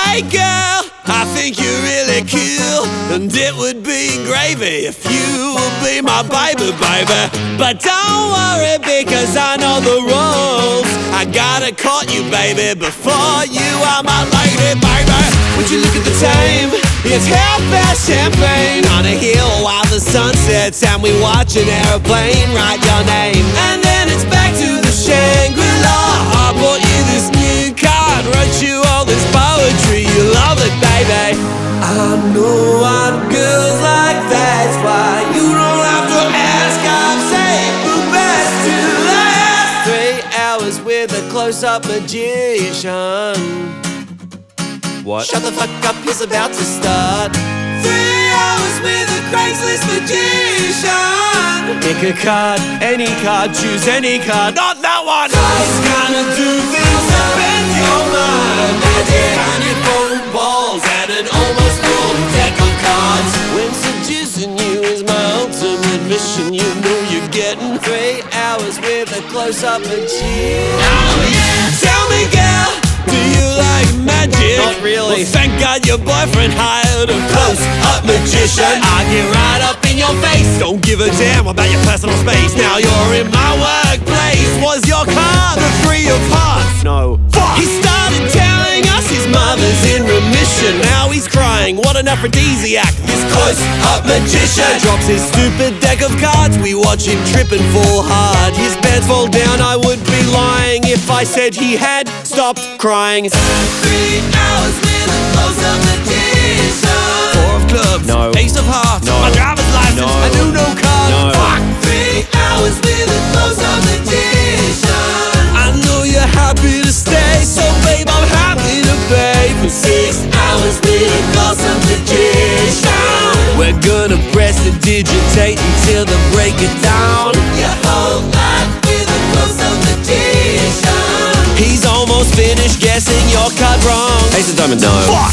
Hey girl, I think you're really cool, and it would be gravy if you would be my baby, baby. But don't worry, because I know the rules. I gotta court you, baby, before you are my lady, baby. Would you look at the time? It's half-past champagne on a hill while the sun sets, and we watch an airplane write your name. And then it's back to the Shangri-La. I bought you this new card, wrote you all this poetry. You love it, baby. I know I'm girls like that's why you don't have to ask. I'm saying the best to last. 3 hours with a close-up magician. What? Shut the fuck up, he's about to start. 3 hours with a Craigslist magician. Pick a card, any card, choose any card, not that one. He's gonna do things that bend your mind. Magic, honey foam balls and an almost full deck of cards. When seducing you is my ultimate mission, you know you're getting 3 hours with a close-up magician. Oh yeah! Tell me, girl, do you like magic? Not really. Well, thank God your boyfriend hired a close-up magician. I get right up in your face, don't give a damn about your personal space. Now you're in my workplace. Was your card a 3 of hearts? No. Fuck! He started telling us his mother's in remission. Now he's crying, what an aphrodisiac. This close-up magician drops his stupid deck of cards. We watch him trip and fall hard. His pants fall down, I would be lying if I said he had stopped crying. 3 hours with a close-up magician. 4 of clubs, no. Ace of hearts, no. My driver's license, no. I do no card, no. Fuck! 3 hours with a close-up magician. I know you're happy to stay, so babe, I'm happy to pay for 6 hours with a close-up magician. We're gonna prestidigitate until the break of dawn. Your whole life with a close-up magician. He's almost finished guessing your card wrong. Ace of diamonds, no. Fuck!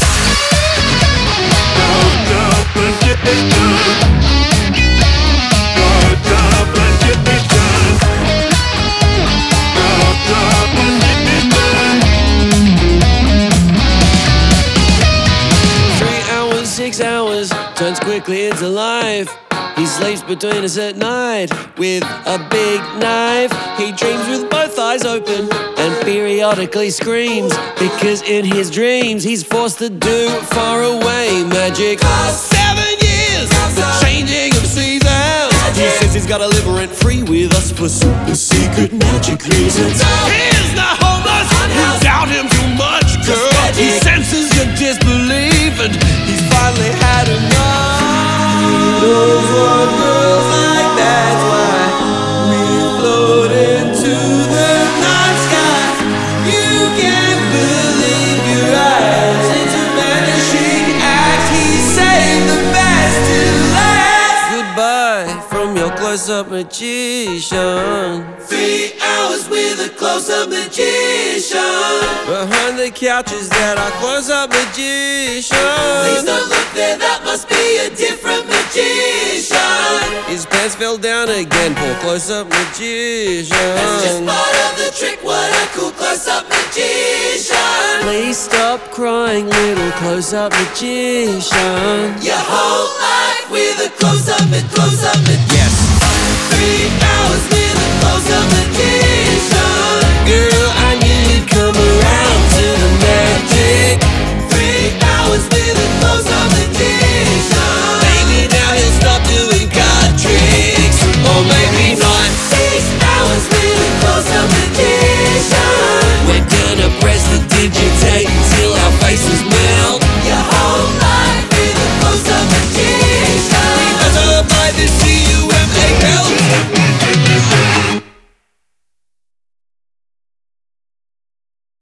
Turns quickly into life. He sleeps between us at night with a big knife. He dreams with both eyes open and periodically screams, because in his dreams he's forced to do far away magic. 7 years, the changing of seasons. He says he's gotta live rent-free with us for super secret magic reasons. Here's the homeless who doubt him too much, girl. He senses your disbelief and he's finally had enough. He knows what girls like, that's why we float into the night sky. You can't believe your eyes, it's a vanishing act. He saved the best to last. Goodbye from your close-up magician. 3 hours with a close-up magician. Behind the couches that are close-up magician. Please don't look there, that must be a different magician. His pants fell down again, poor close-up magician. That's just part of the trick, what a cool close-up magician. Please stop crying, little close-up magician. Your whole life with a close-up yes. 3 hours with a close-up magician. Girl, I knew you'd come around.